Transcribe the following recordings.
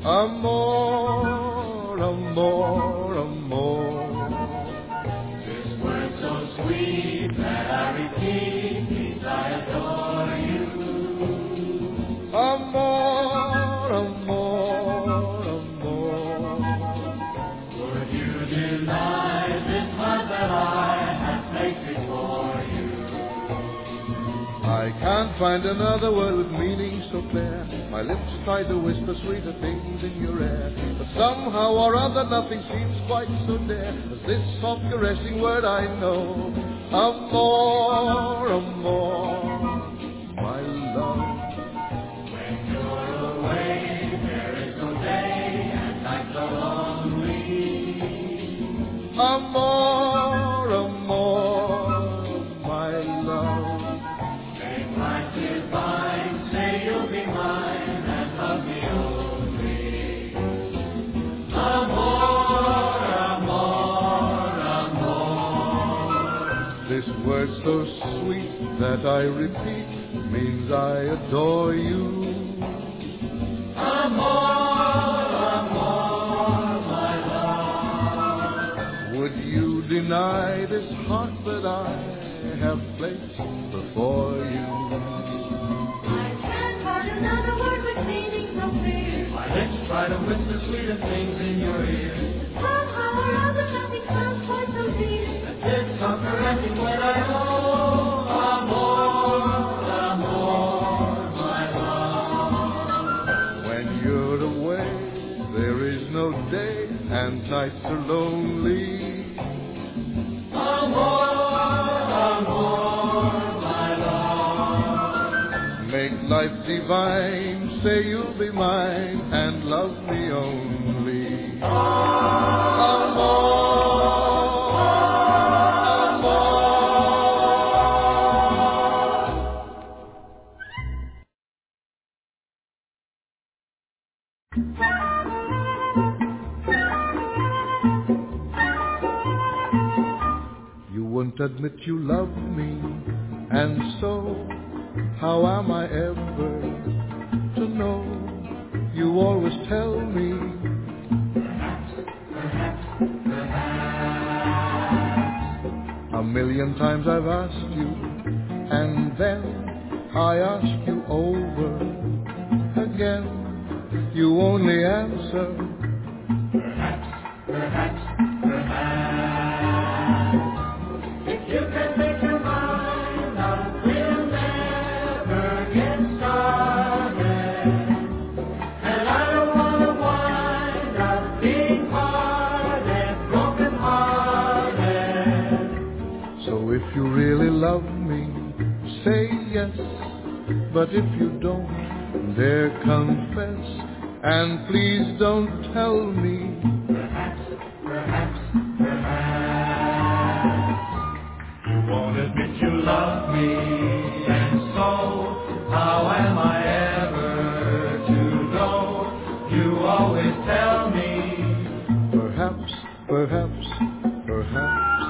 Amor, amor, amor. This word so sweet that I repeat means I adore you. Amor, amor, amor. Would you deny this heart that I have placed before you? I can't find another word with meaning so clear. My lips try to whisper sweeter things in your ear, but somehow or other nothing seems quite so dear as this soft caressing word I know. Amor, amor, my love. When you're away, there is no day and night so lonely. Amor, amor, my love. Make life divine, say you'll be mine and love me only. Amor, amor, amor. This word so sweet that I repeat means I adore you. Amor, amor, my love. Would you deny this heart that I have placed before you? I can't find another word with meaning so clear. My lips try to whisper sweeter things in your ear. Somehow or other nothing sounds quite so dear. This soft caressing word I know. Amor, amor, my love. When you're away, there is no day and nights are lonely. Amor, amor, my love. Make life divine, say you'll be mine and love me only. Amor, you won't admit you love me, and so how am I ever to know? You always tell me a million times I've asked you, and then I ask you over again. You only answer If you can make your mind up, we'll never get started. And I don't want to wind up being hearted, broken hearted. So if you really love me, say yes. But if you don't, dare confess. And please don't tell me Perhaps, you won't admit you love me, and so how am I ever to know? You always tell me. perhaps, perhaps, perhaps.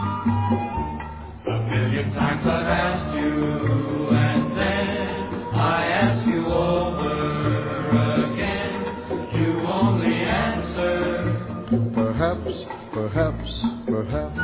A million times I've asked you, and then I ask you over again. You only answer. Perhaps, perhaps, perhaps.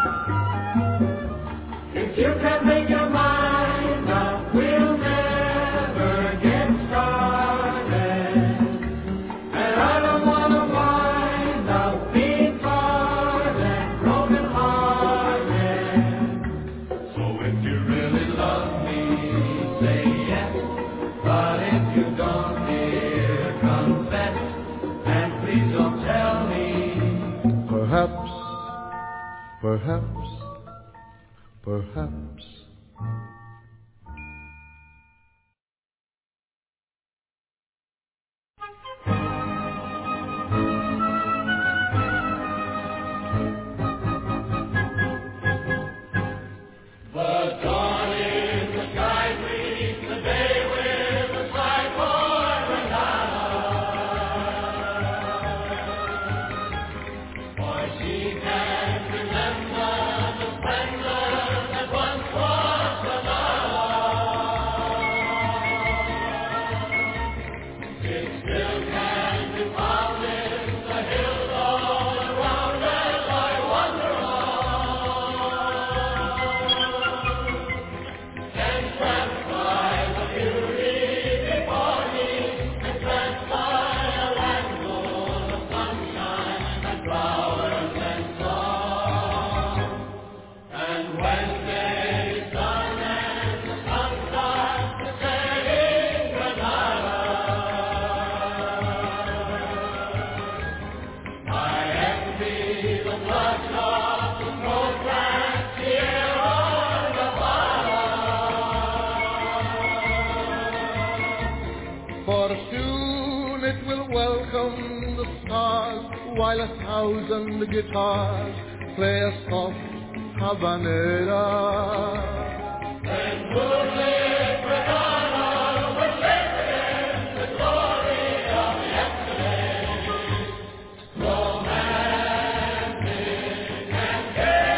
If you can make your mind up, we'll never get started. And I don't want to wind up being hearted, broken hearted. So if you really love me, say yes. But if you don't, dear, confess. And please don't tell me. Perhaps, perhaps, perhaps. The dawn in the sky gleams, the day with a bright For she can remember the splendor that once For soon it will welcome the stars, while 1,000 guitars play a soft habanera. And moonlit Granada will live in the glory of yesterday. Romantic and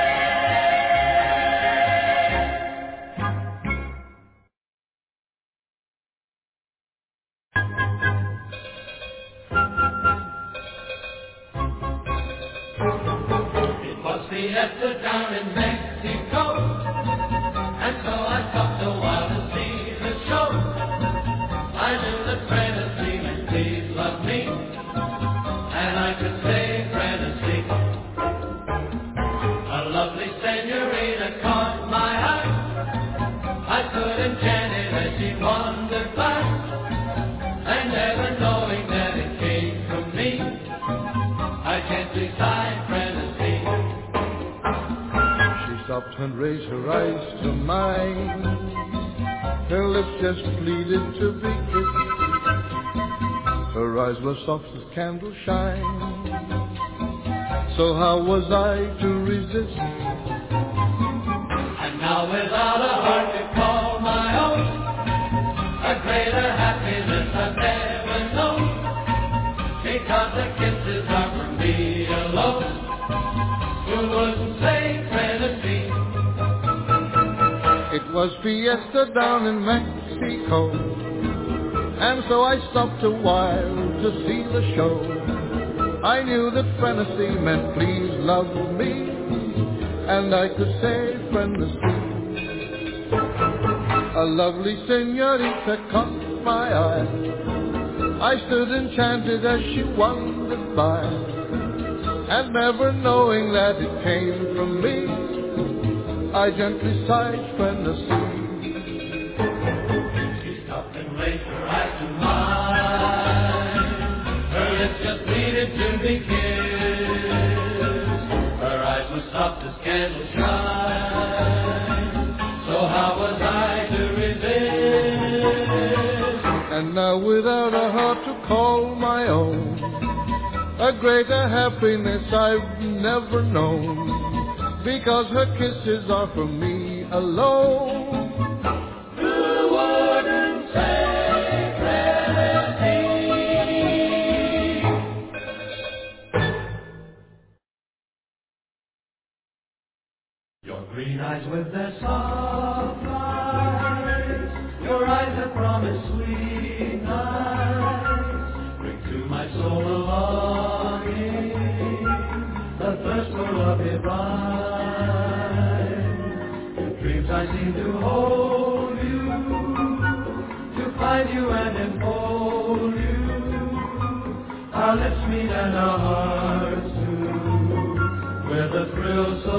It was fiesta down in Mexico, and so I stopped a while to see the show. I knew that Tennessee would please love me, and I could say Tennessee. A lovely senorita caught my eye. I stood enchanted as she wandered by, and never knowing that it came from me, I gently sighed Tennessee. She stopped and raised her eyes to mine. Her lips just pleaded to be kissed. Her eyes were soft as candle shine. So how was I to resist? And now without a heart to call my own, a greater happiness I've never known, because the kisses are for me alone. Who wouldn't say Tennessee? It was fiesta down in Mexico, and so I stopped a while to see the show. I knew that Tennessee meant please love me, and I could say Tennessee. A lovely senorita caught my eye. I stood enchanted as she wandered by, and never knowing that it came from me, I gently sighed Tennessee. She stopped and raised her eyes to mine. Her lips just pleaded to be kissed. Her eyes were soft as candle shine. So how was I to resist? And now without a heart to call my own, a greater happiness I've never known, because her kisses are for me alone. Who wouldn't say Tennessee? Your green eyes with their soft eyes, your eyes that promise sweet nights, bring to my soul a longing, the thirst for love divine. In dreams I seem to hold you, to find you and enfold you. Our lips meet and our hearts do, with a thrill so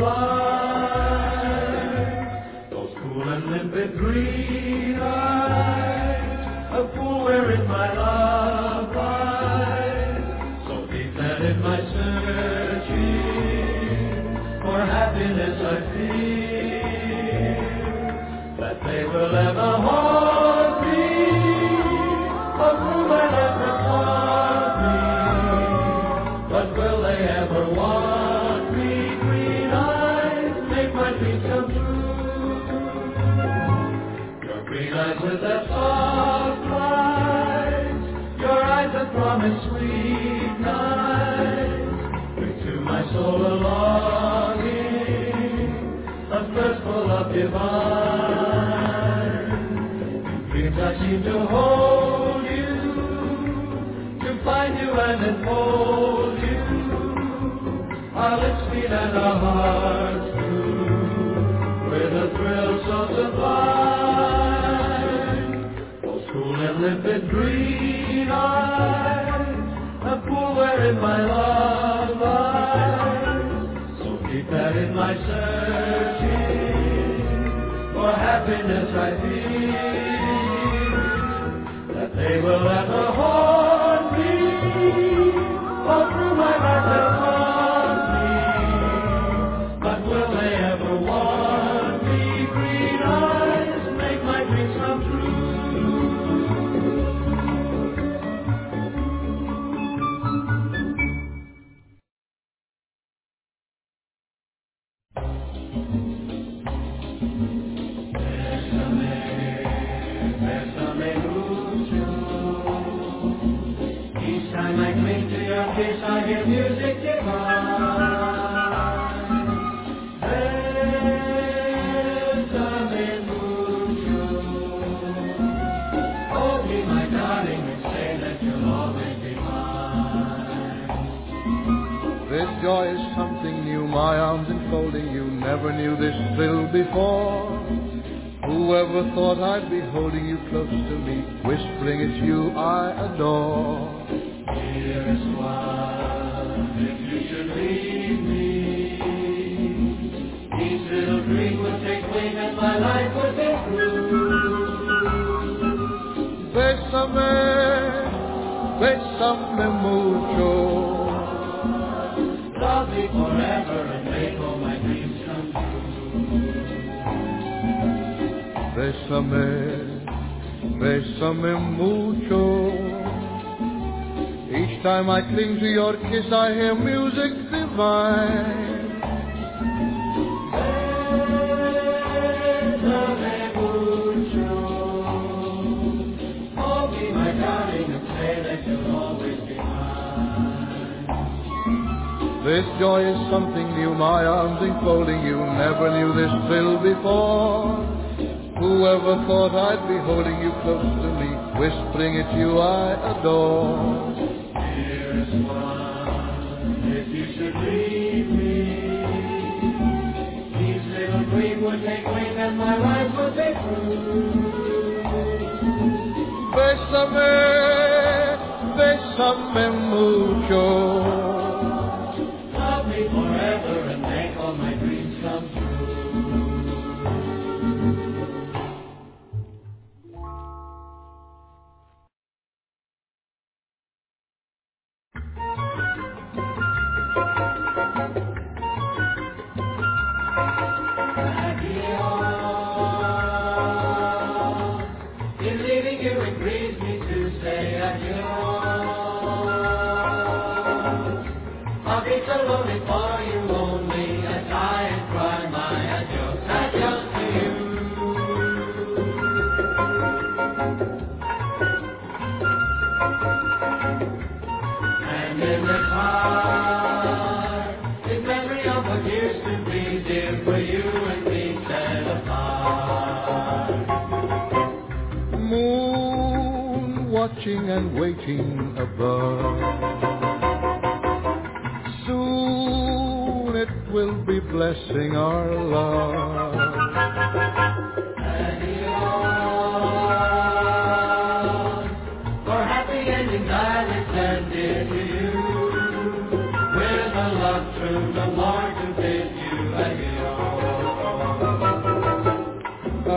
sublime. Those cool and limpid green eyes, a pool wherein my love lies, so deep that in my searching for happiness I fear that they will ever haunt me, or through my life will haunt me. But will they ever want me? Green eyes make my dreams come true. Your green eyes with their soft eyes, your eyes that promise sweet nights, bring to my soul a longing, a thirst for love divine. In dreams I seem to hold you, to find you and enfold you. Our lips meet and our hearts do, with a thrill so sublime. Those cool and limpid green eyes, a pool wherein my love lies, so deep that in my searching for happiness I feel that they will ever haunt me, all through my life and haunt me. But will they ever want me? Green eyes make my dreams come true. joy is something new, my arms enfolding you. Never knew this thrill before. Whoever thought I'd be holding you close to me, whispering it's you I adore. Dearest one, if you should leave me, each little dream would take wing and my life would be through. Bésame mucho. Love me forever and make all my dreams come true. Bésame mucho. Each time I cling to your kiss, I hear music divine. Bésame mucho. Hold me, my darling, and say that you'll always be mine. This joy is something new, my arms enfolding you. Never knew this thrill before. Whoever thought I'd be holding you close to me, whispering it's you I adore. Dearest one, if you should leave me, each little dream would take wing and my life would be through. Bésame mucho. Love me forever and make all my dreams come true. In leaving you, it grieves me to say adieu. I'll be so lonely for you only as I and cry my adieu. Adieu to you. And in this heart is memory of what used to be, dear, for you and me set apart. Moon watching and waiting above. Soon it will be blessing our love. Adios. For happy endings I return, dear, to you. With a love true, no more to bid you adios.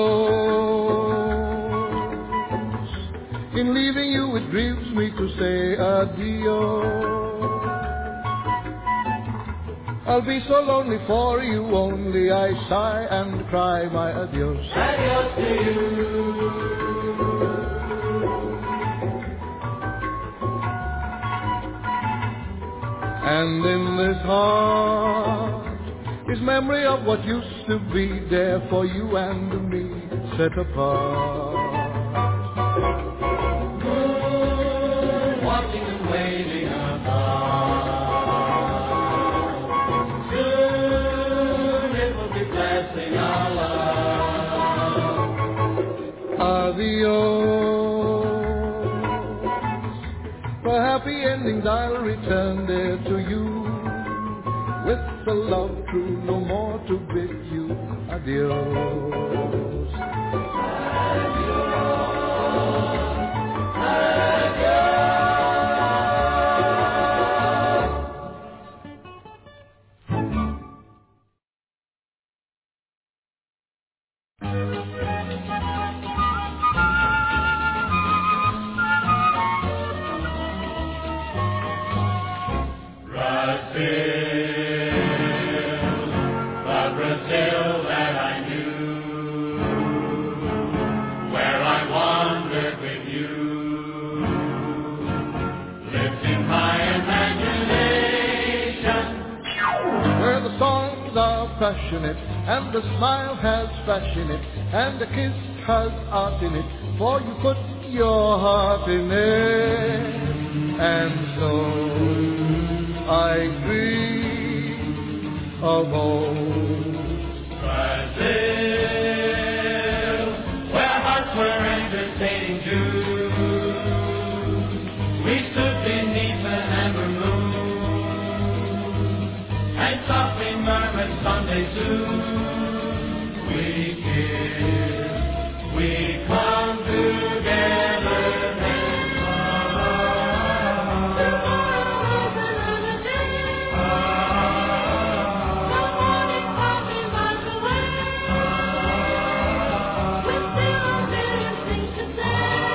Adios. In leaving you, it grieves me to say adios. I'll be so lonely for you only, I sigh and cry my adios. Adios to you. And in this heart is memory of what used to be, there for you and me set apart. Moon watching and waiting apart. Soon it will be blessing our love. Adios. For happy endings I'll return there to you. With the love true, no more to bid you adios. Brazil that I knew, where I wandered with you, lives in my imagination. Where the songs are passionate, and the smile has fashion it, and the kiss has art in it, for you put your heart in it. And so I dream of home. Brazil, where hearts were entertaining Jews. We stood beneath an amber moon, someday soon we kiss, we come together then. Tomorrow is another day. The morning coffee miles away. We still have million things to say.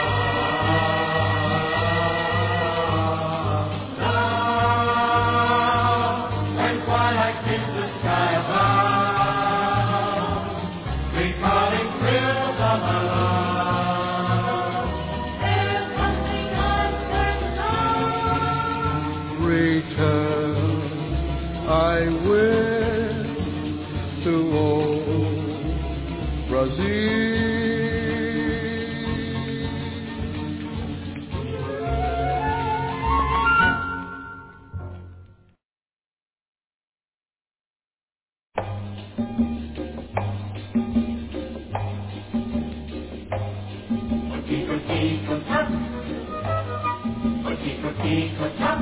When twilight fills the sky above, recalling thrills of our love. There's something uncertain of. Return, I wish, to old Brazil. Tico, tico, tock. Oh, tico, tico, tock.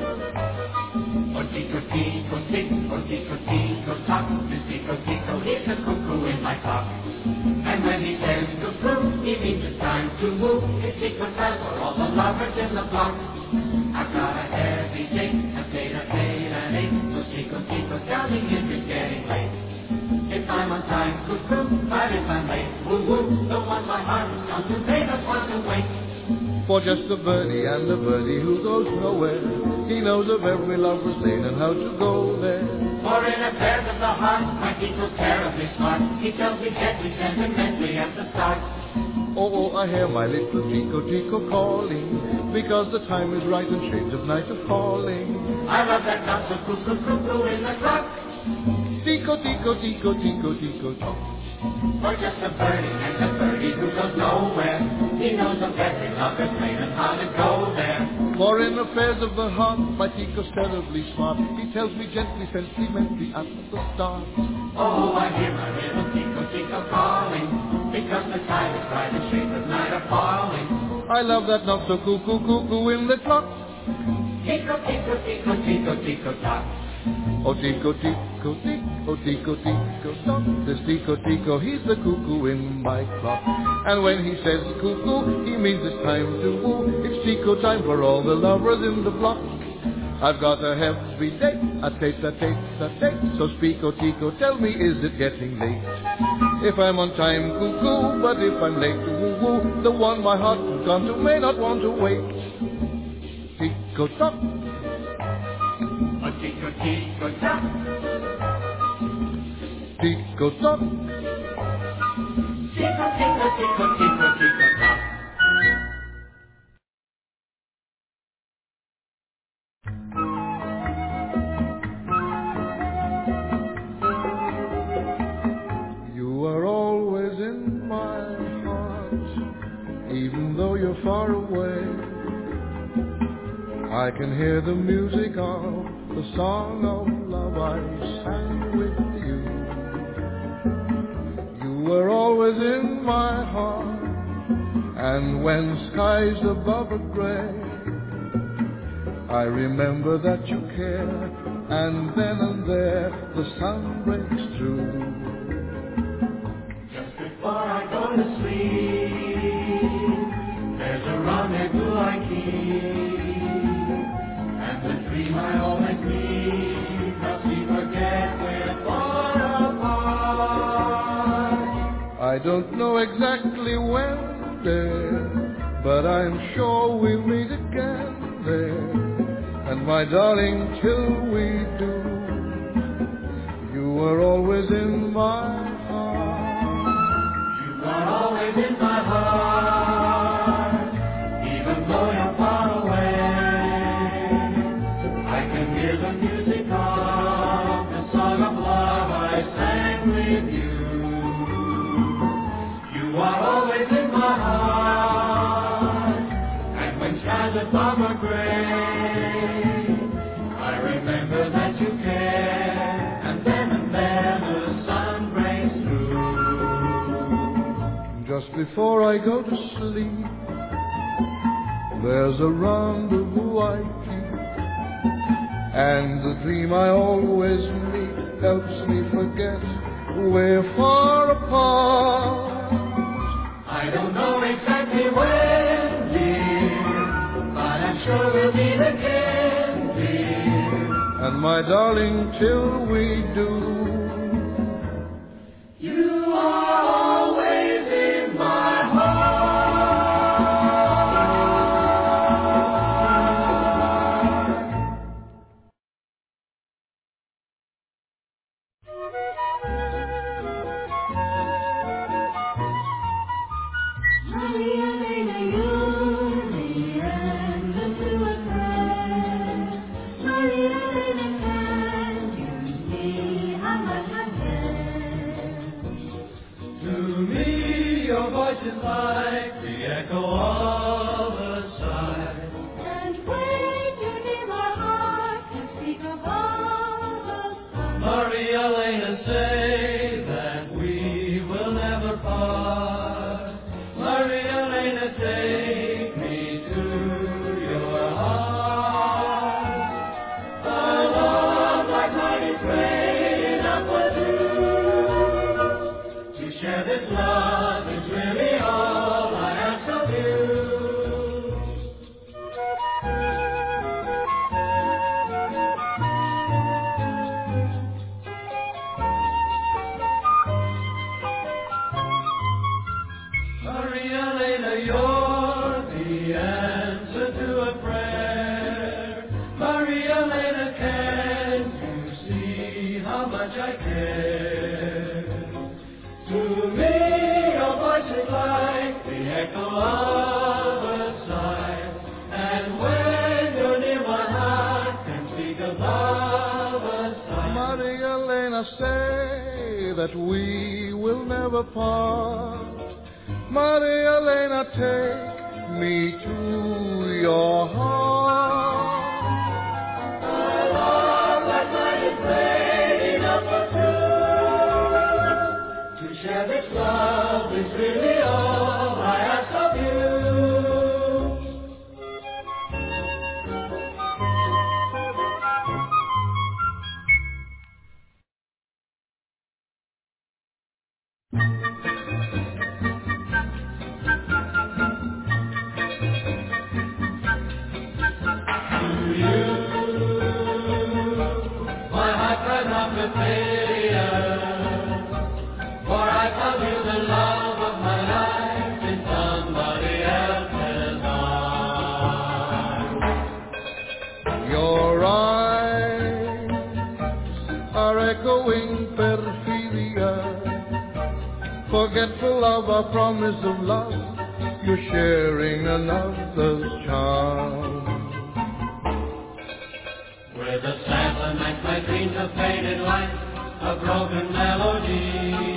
Oh, tico, tico, tick. Oh, tico, tico, tock. This tico, tico is a cuckoo in my clock. And when he says cuckoo, he means it's time to move. It's tico time for all the lovers in the block. I've got a heavy date, a theta, theta, and eight. So tico, tico, tell me if it's getting late. If I'm on time, cuckoo, but if I'm late, woo-woo, the one my heart has come to pay does want to wait. For just a birdie and a birdie who goes nowhere. He knows of every lover's lane and how to go there. For in affairs of the heart, my Tico's terribly smart. He tells me gently, sentimentally at the start. Oh, I hear my little Tico, Tico calling, because the time is right and shades of night are falling. I love that not so cuckoo, cuckoo in the clock. Tico, Tico, Tico, Tico, Tico, Tico. For just a birdie and a birdie who goes nowhere. He knows of every lover's lane and how to go there. For in affairs of the heart, my Tico's terribly smart. He tells me gently, sentimentally at the start. Oh, I hear my little Tico, Tico calling, because the time is right and shades of night are falling. I love that not so cuckoo, cuckoo in the clock. Tico, Tico, Tico, Tico, Tico, tock. Oh, Tico, Tico, Tico, Tico, Tico, tock. This Tico, Tico, he's the cuckoo in my clock. And when he says cuckoo, he means it's time to woo. It's Tico time for all the lovers in the block. I've got a heavy date, a date, a date, a date. So Spico, Tico, tell me, is it getting late? If I'm on time, cuckoo, but if I'm late, woo-woo, the one my heart has gone to may not want to wait. Tico, tock. Oh, Tico, Tico, tock. Tico, tock. Tico, Tico, Tico, Tico, Tico, tock. You are always in my heart, even though you're far away. I can hear the music of the song of love I sang with you. You are always in my heart, and when skies above are gray, I remember that you care, and then and there the sun breaks through. Just before I go to sleep, there's a rendezvous I keep, and the dream I always need, must we forget we're far apart. I don't know exactly when, dear, but I'm sure we'll meet again there. And my darling, till we do, you are always in my heart. You are always in my heart, even though you're far away. I can hear the music of the song of love I sang with you. You are always in my heart, and when skies above are gray, I remember that you care, and then the sun breaks through. Just before I go to sleep, there's a rendezvous I keep, and the dream I always meet helps me forget we're far apart. I don't know exactly when, dear, but I'm sure we'll meet again, dear. And my darling, till we do, You are always in my heart. Maria, Elena, you're the answer to a prayer. Maria, Elena, can't you see how much I care? To me, your voice is like the echo of a sigh. And when you're near, my heart can speak of all the time. Maria Elena, say that we will never part. Maria Elena, take me to your heart. A love like mine is praying up for you. To share this love is really all I ask of you. Maria Elena, you're the answer to a prayer. Maria Elena, can't you see how much I care? To me, your voice is like the echo of a sigh. And when you're near, my heart can speak above a sigh. Maria Elena, say that we will never part. Maria Elena, take me to your heart. A love like mine is waiting up for two. To share this love is really all I ask of you. My heart cries out with failure, for I tell you the love of my life in somebody else's arms. Your eyes are echoing perfidia, forgetful of our promise of love. You're sharing another's charm. With a sad lament, my dreams have faded like a broken melody.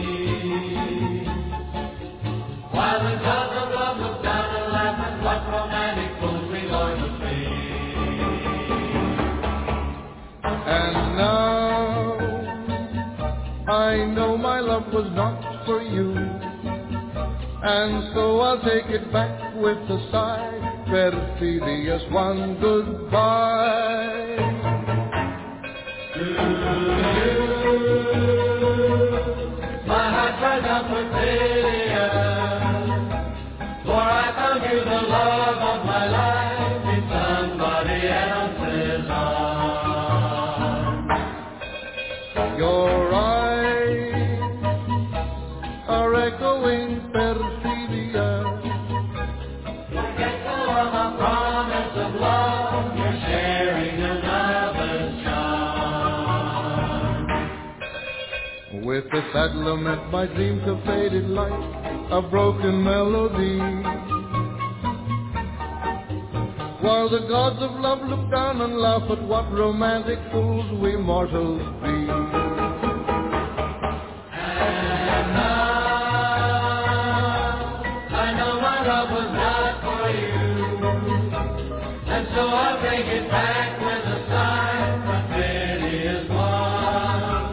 While the gods of love look down and laugh at what romantic fools we're going to be. And now I know my love was not for you, and so I'll take it back with a sigh. Perfidious one, goodbye. To you, my heart cries out for failure, for I found you the love of my life in somebody else's arms. Your eyes are echoing perfidia, Forgetful of a promise of love, you're sharing another's charm. with a sad lament my dreams have faded like a broken melody. While the gods of love look down and laugh at what romantic fools we mortals be. And now, I know my love was not for you, and so I'll take it back with a sigh, but pity is one.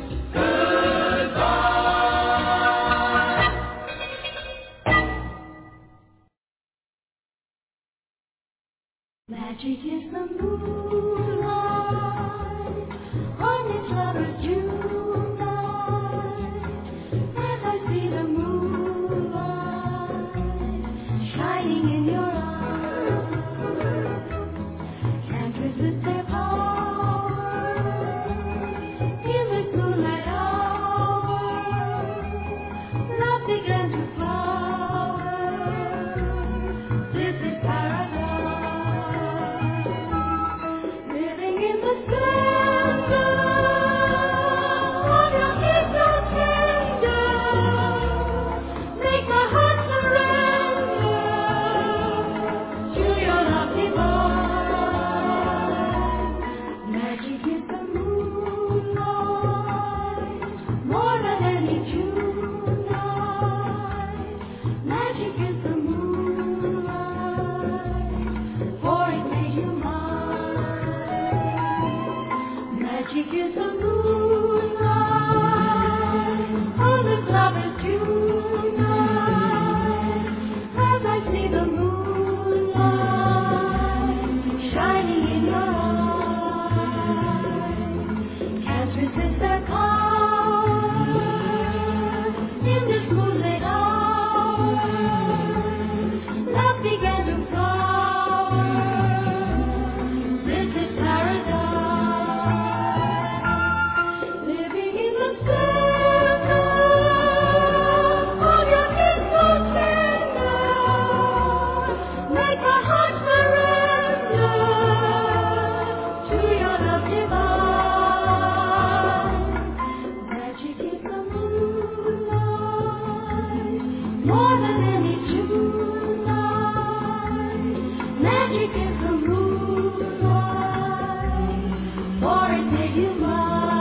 Goodbye. Magic is the moonlight on its lover's June. divine. Magic is the moonlight, more than any June night. Magic is the moonlight, for it made you mine. Magic is the moonlight, on this lover's June night, as I see the moonlight shining in your eyes. Can't resist their color in this moonlit hour. Love began to flower. This is paradise. Living in the center of your kiss so tender. Make my heart surrender to your love divine. Magic is the moonlight, more than any June night. Magic is the moonlight, for it made you mine.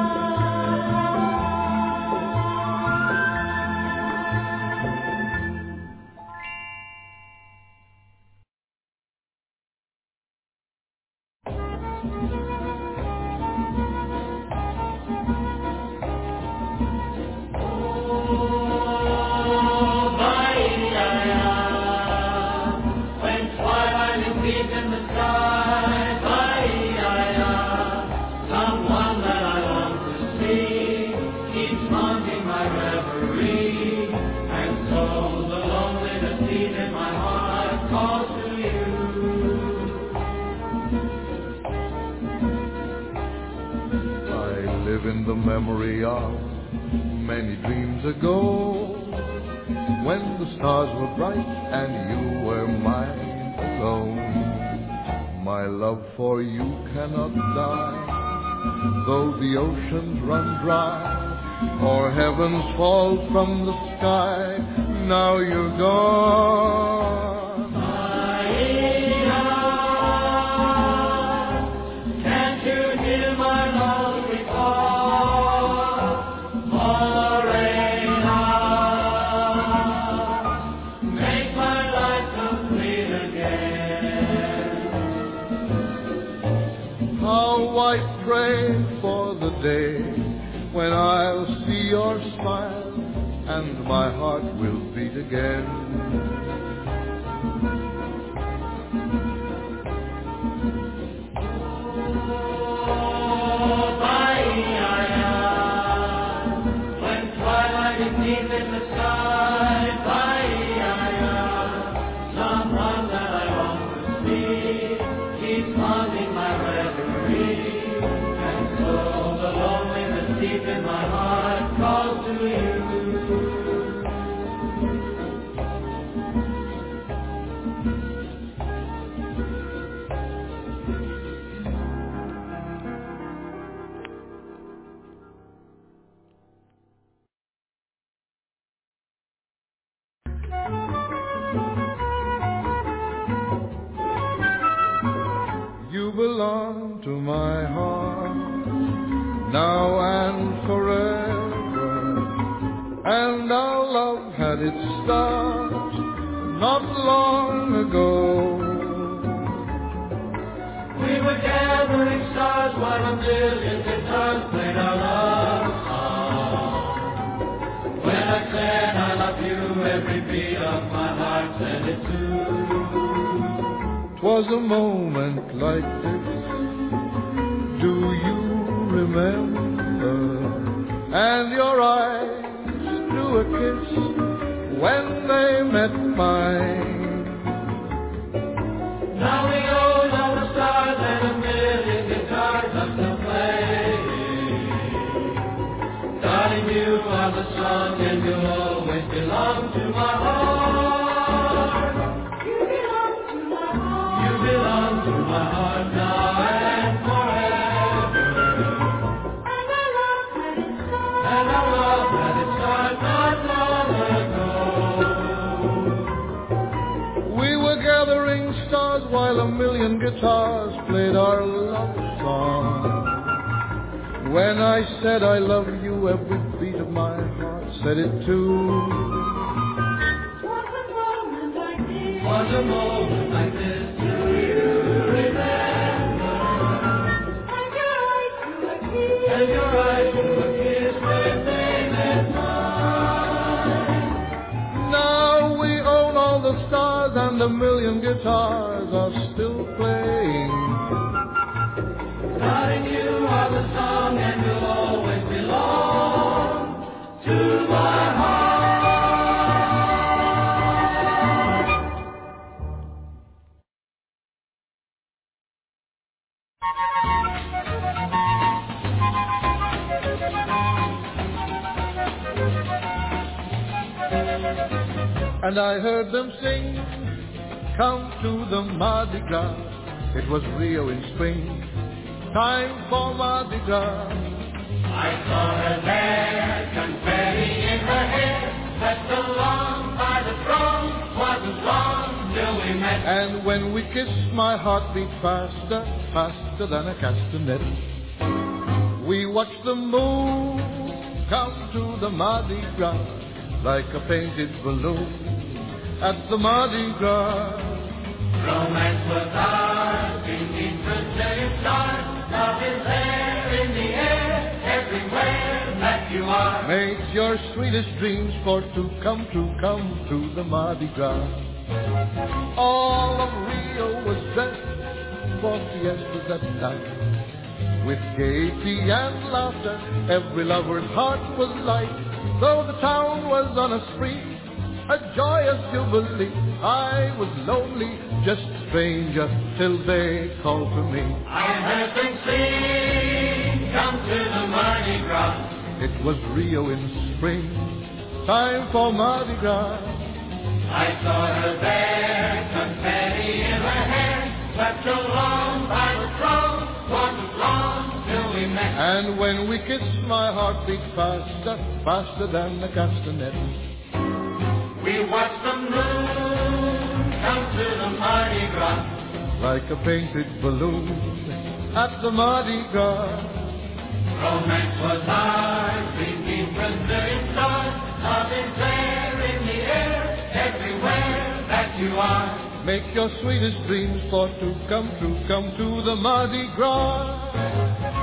When twilight is deep in the sky, someone that I long to see keeps haunting my reverie, and so the loneliness deep in my heart calls to you. I live in the memory of many dreams ago, when the stars were bright and you were mine alone. My love for you cannot die, though the oceans run dry, or heavens fall from the sky. Now you're gone. Can't you hear my lonely call? Morena, make my life complete again. How I pray for the day when I'll see your smile and my heart will beat again. When twilight is deep in the sky, someone that I long to see keeps haunting my reverie, and so the loneliness deep in my heart calls to you. You belong to my heart, now and forever, and our love had its start not long ago. We were gathering stars while a million guitars played our love song. When I said I love you, every beat of my heart said it too. 'Twas a moment like this, do you remember? And your eyes drew a kiss when they met mine. Now we own all the stars and a million guitars left to play. Darling, you are the song and you'll always belong to my heart. You belong to my heart. You belong to my heart now and forever. And our love had its start. And our love had its start not long ago. We were gathering stars while a million guitars played our love song. When I said I love you, every beat of my heart said it too. Was a moment like this. Was a moment like this. Do you remember? And your eyes to a kiss. And your eyes to a kiss when they met mine. Now we own all the stars and a million guitars are still playing. Darling, you are the song and you'll always belong to my heart. And I heard them sing, come to the Mardi Gras. It was Rio in spring, time for Mardi Gras. I saw her there, confetti in her hair, swept along by the throne, wasn't long till we met. And when we kissed, my heart beat faster, faster than a castanet. We watched the moon come to the Mardi Gras, like a painted balloon at the Mardi Gras. Romance was ours, beneath Brazilian stars, love is there in the air, everywhere that you are. Make your sweetest dreams for to come to the Mardi Gras. All of Rio was dressed for fiestas that night. With gaiety and laughter, every lover's heart was light. Though the town was on a spree, a joyous jubilee, I was lonely, just a stranger, till they called for me. I heard them sing, come to the Mardi Gras. It was Rio in spring, time for Mardi Gras. I saw her there, confetti in her hair, swept along by the throne, wasn't long till we met. And when we kissed, my heart beat faster, faster than a castanet. We watched the moon come to the Mardi Gras. Like a painted balloon at the Mardi Gras. Romance was ours, beneath Brazilian stars, love is there in the air, everywhere that you are. Make your sweetest dreams for to come to the Mardi Gras.